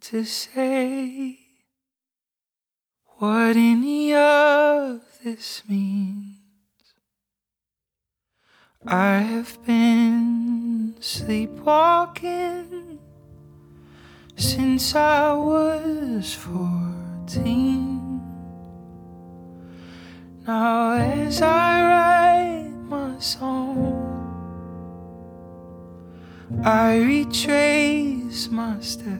to say what any of this means. I have been sleepwalking since I was 14. Now as I write my song, I retrace my steps.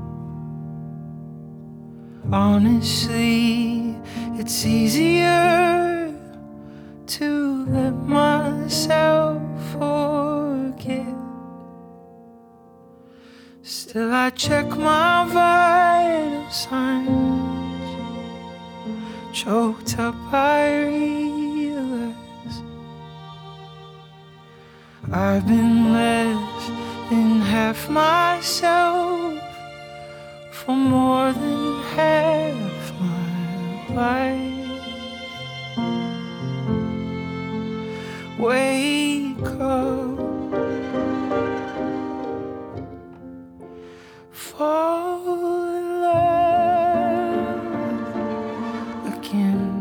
Honestly, it's easier to let myself forget. Still I check my vital signs. Choked up I realize I've been less than half myself for more than half my life. Wake up, fall in love again,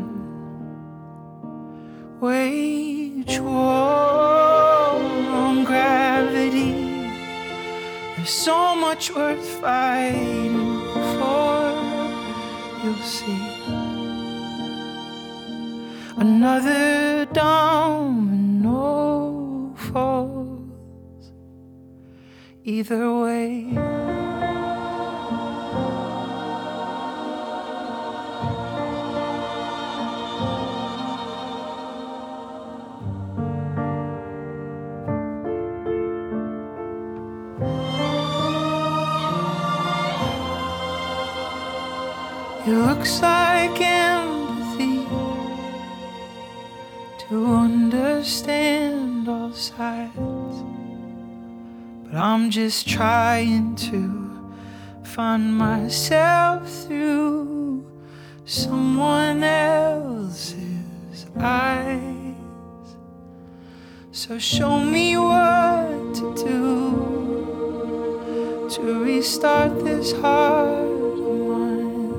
wage war on gravity. There's so much worth fighting for. You'll see another domino falls. Either way, it looks like empathy to understand all sides, but I'm just trying to find myself through someone else's eyes. So show me what to do to restart this heart of mine.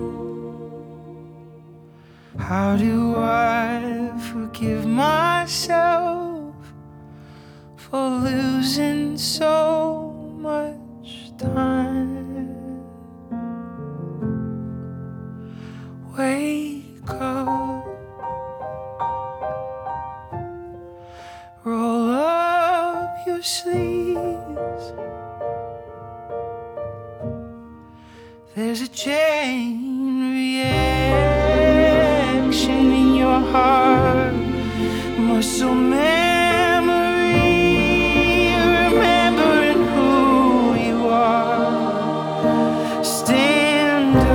How do I forgive myself for losing so much time? Wake up, roll up your sleeves. There's a chain reaction in your heart, muscle memory, remembering who you are. Stand up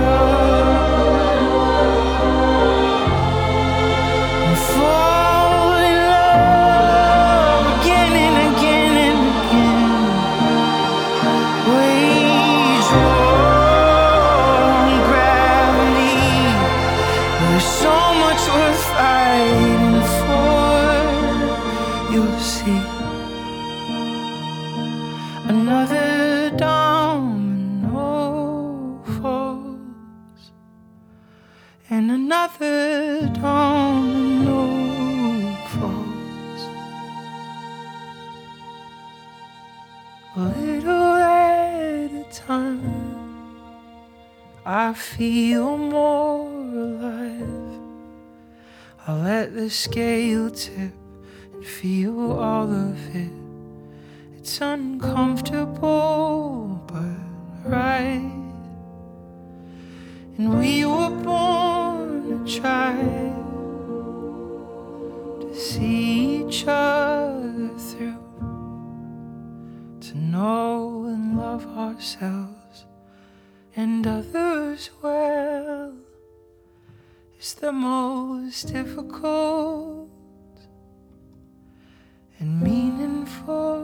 and fall in love again and again and again. Wage war on gravity. There's so much worth fighting for. You'll see another domino falls, and another domino falls. A little at a time, I feel more alive. I'll let the scale tip and feel all of it. It's uncomfortable but right. And we were born to try to see each other through, to know and love ourselves and others well. It's the most difficult and meaningful